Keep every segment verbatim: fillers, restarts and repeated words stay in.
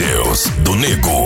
Zeus do Nego.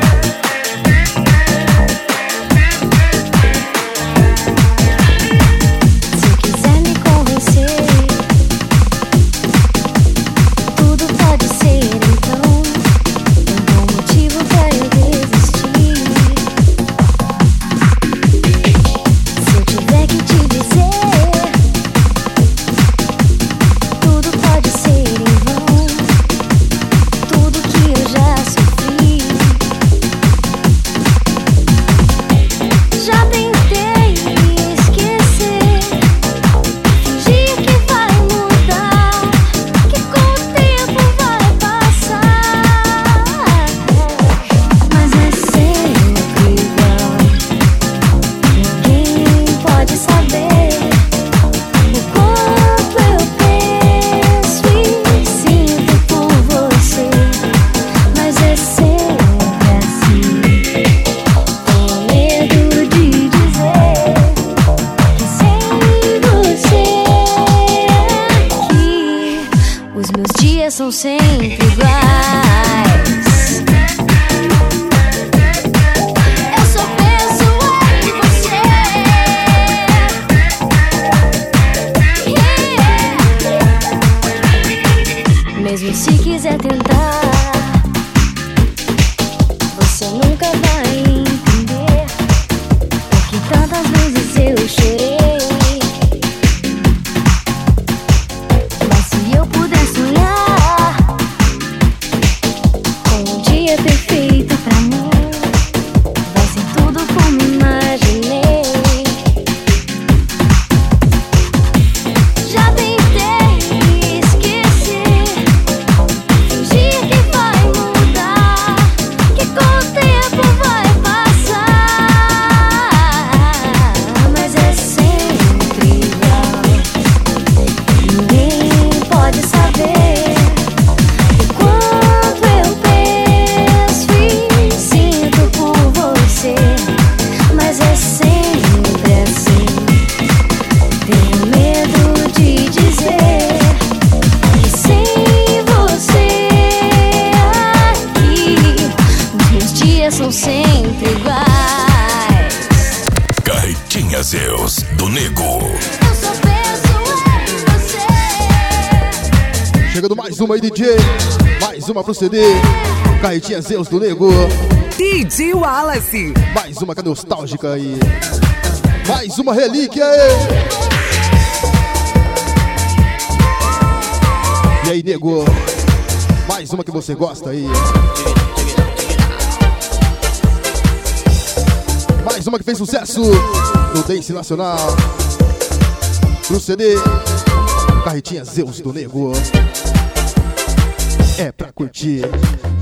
São sempre iguais. Eu só penso em você. Yeah. Mesmo se quiser tentar, você nunca vai entender porque tantas vezes eu chorei. Mas se eu pudesse olhar perfeito pra mim, vai ser tudo como imaginei. Já tentei esquecer, fingir que vai mudar, que com o tempo vai passar. Mas é sempre igual, ninguém pode saber. São sempre iguais. Carretinha Zeus do Nego. Eu só penso em você. Chegando mais uma aí, D J. Mais uma pro C D. Carretinha Zeus do Nego. D J Wallace. Mais uma que é nostálgica aí. Mais uma relíquia aí. E aí, Nego? Mais uma que você gosta aí. Mais uma que fez sucesso no Dance Nacional. Pro C D Carretinha Zeus do Nego. É pra curtir.